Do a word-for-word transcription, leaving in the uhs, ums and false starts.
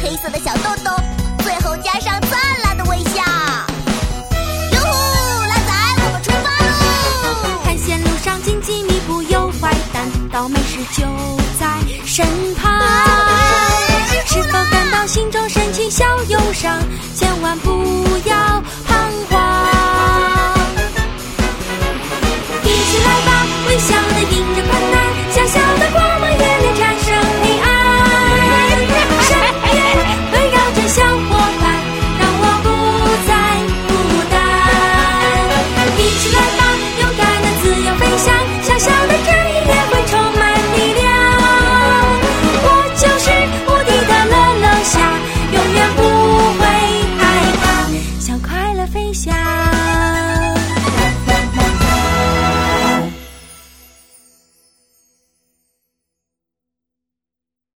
黑色的小豆豆，最后加上灿烂的微笑。哟呼，拉仔，我们出发喽！ 探险路上荆棘密布有坏蛋，倒霉事就在身旁。是否感到心中升起小忧伤？千万不